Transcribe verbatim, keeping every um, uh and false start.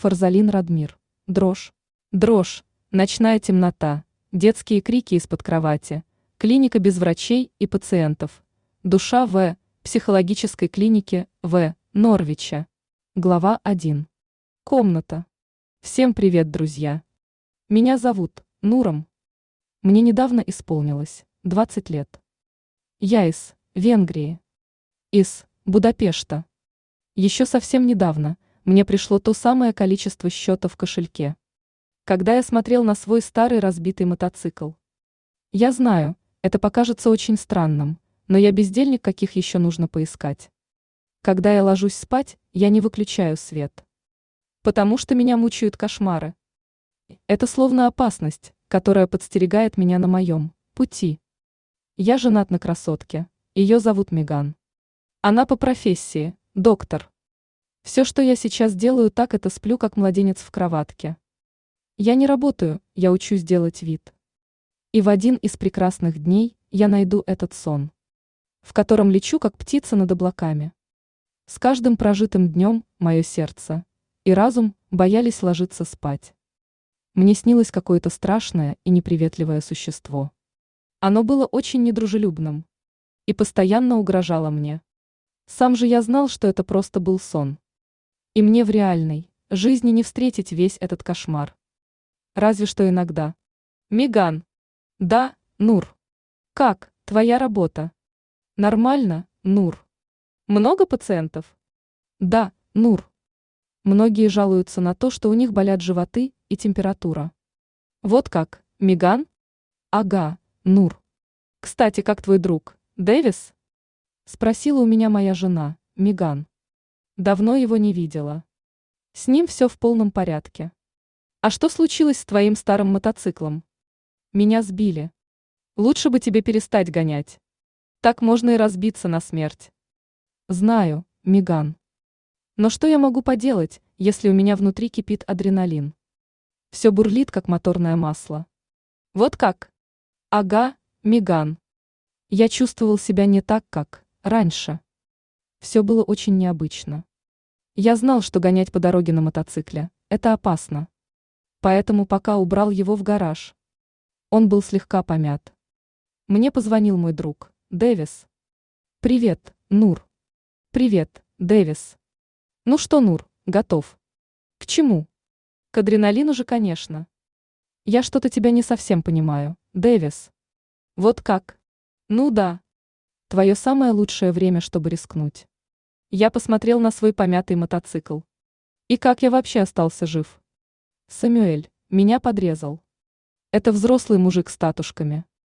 Фарзалин Радмир. Дрожь. Дрожь. Ночная темнота. Детские крики из-под кровати. Клиника без врачей и пациентов. Душа В. Психологической клиники В. Норвича. Глава один. Комната. Всем привет, друзья. Меня зовут Нуром. Мне недавно исполнилось двадцать лет. Я из Венгрии. Из Будапешта. Еще совсем недавно мне пришло то самое количество счета в кошельке. Когда я смотрел на свой старый разбитый мотоцикл. Я знаю, это покажется очень странным, но я бездельник, каких еще нужно поискать. Когда я ложусь спать, я не выключаю свет. Потому что меня мучают кошмары. Это словно опасность, которая подстерегает меня на моем пути. Я женат на красотке, ее зовут Меган. Она по профессии доктор. Все, что я сейчас делаю, так это сплю, как младенец в кроватке. Я не работаю, я учусь делать вид. И в один из прекрасных дней я найду этот сон, в котором лечу, как птица над облаками. С каждым прожитым днем мое сердце и разум боялись ложиться спать. Мне снилось какое-то страшное и неприветливое существо. Оно было очень недружелюбным и постоянно угрожало мне. Сам же я знал, что это просто был сон. И мне в реальной жизни не встретить весь этот кошмар. Разве что иногда. Меган. Да, Нур. Как, твоя работа? Нормально, Нур. Много пациентов? Да, Нур. Многие жалуются на то, что у них болят животы и температура. Вот как, Меган? Ага, Нур. Кстати, как твой друг, Дэвис? Спросила у меня моя жена, Меган. Давно его не видела. С ним все в полном порядке. А что случилось с твоим старым мотоциклом? Меня сбили. Лучше бы тебе перестать гонять. Так можно и разбиться на смерть. Знаю, Меган. Но что я могу поделать, если у меня внутри кипит адреналин? Все бурлит, как моторное масло. Вот как? Ага, Меган. Я чувствовал себя не так, как раньше. Все было очень необычно. Я знал, что гонять по дороге на мотоцикле – это опасно. Поэтому пока убрал его в гараж. Он был слегка помят. Мне позвонил мой друг, Дэвис. Привет, Нур. Привет, Дэвис. Ну что, Нур, готов? К чему? К адреналину же, конечно. Я что-то тебя не совсем понимаю, Дэвис. Вот как? Ну да. Твое самое лучшее время, чтобы рискнуть. Я посмотрел на свой помятый мотоцикл. И как я вообще остался жив? Самюэль меня подрезал. Это взрослый мужик с татушками.